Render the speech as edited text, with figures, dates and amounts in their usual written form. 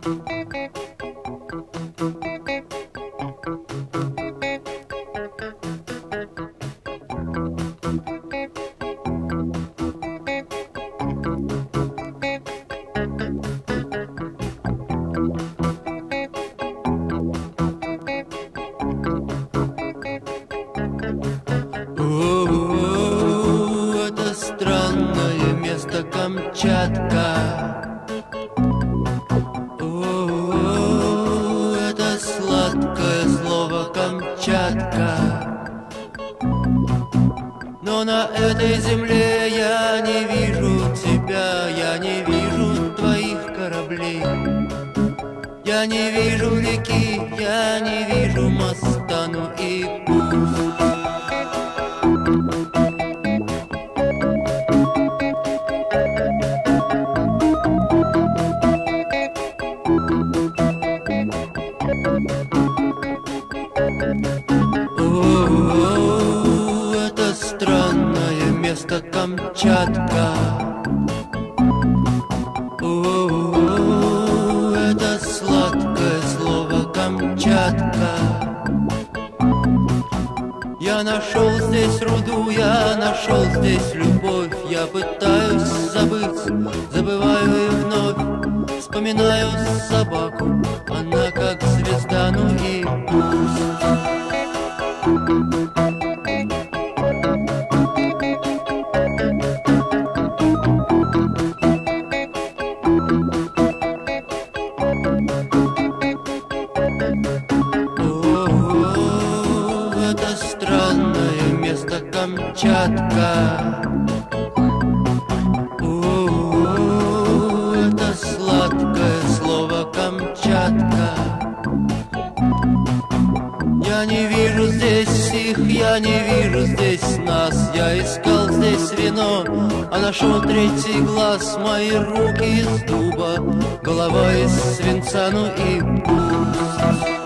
Это странное место Камчатка. Это сладкое слово Камчатка. Но на этой земле я не вижу тебя, я не вижу твоих кораблей. Я не вижу реки, я не вижу моста, ну и пусть. Это странное место Камчатка. Это сладкое слово Камчатка. Я нашел здесь руду, я нашел здесь любовь. Я пытаюсь забыть, забываю и вновь вспоминаю собаку, она как звезда, ну и пусть. Это странное место Камчатка. Это сладкое слово Камчатка. Я не вижу здесь их, я не вижу здесь нас. Я искал здесь вино, а нашел третий глаз. Мои руки из дуба, голова из свинца, ну и пусть.